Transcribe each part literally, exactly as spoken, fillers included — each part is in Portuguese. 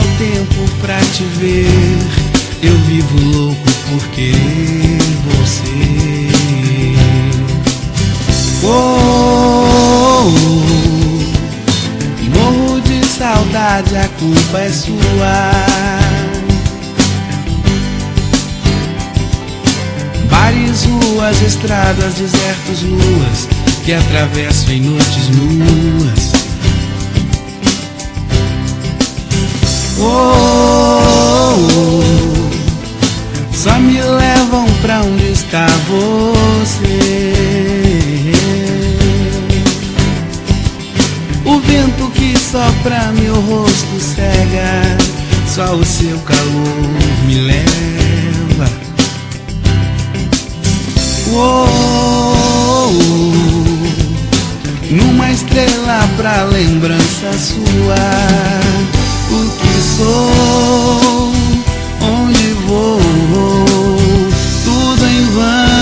o tempo pra te ver. Eu vivo louco por querer você. Oh, morro de saudade, a culpa é sua. Bares, ruas, estradas, desertos, luas que atravesso em noites nuas. Oh, só me levam pra onde está você. O vento que sopra meu rosto cega, só o seu calor me leva. Oh, numa estrela pra lembrança sua. O que sou, onde vou, tudo em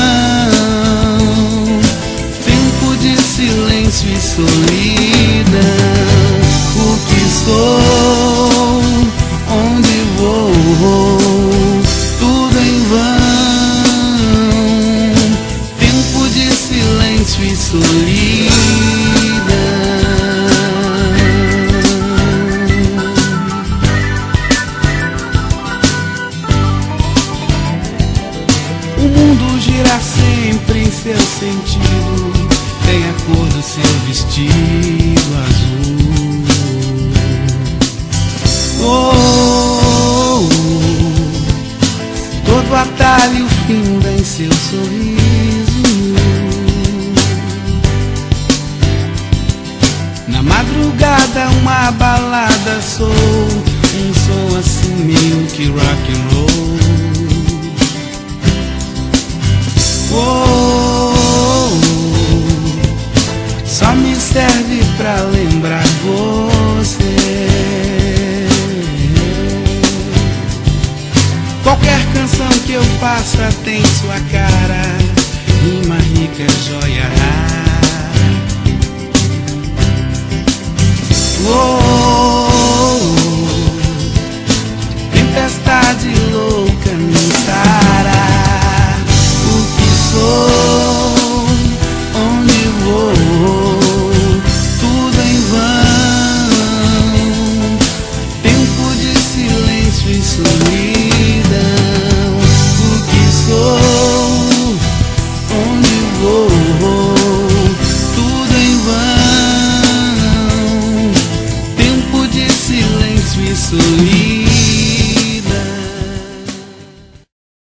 vão. Tempo de silêncio e solidão. O que sou, onde vou, tudo em vão. Tempo de silêncio e solidão. O mundo gira sempre em seu sentido, tem a cor do seu vestido azul. Oh, todo atalho finda em seu sorriso. Na madrugada uma balada sou, um som assim meio que rock and roll. Oh, só me serve pra lembrar você. Qualquer canção que eu faça tem sua cara, rima rica, joia rara. Oh, tempestade louca no Saara. Sou, onde vou, tudo em vão. Tempo de silêncio e solidão. O que sou, onde vou, tudo em vão. Tempo de silêncio e solidão.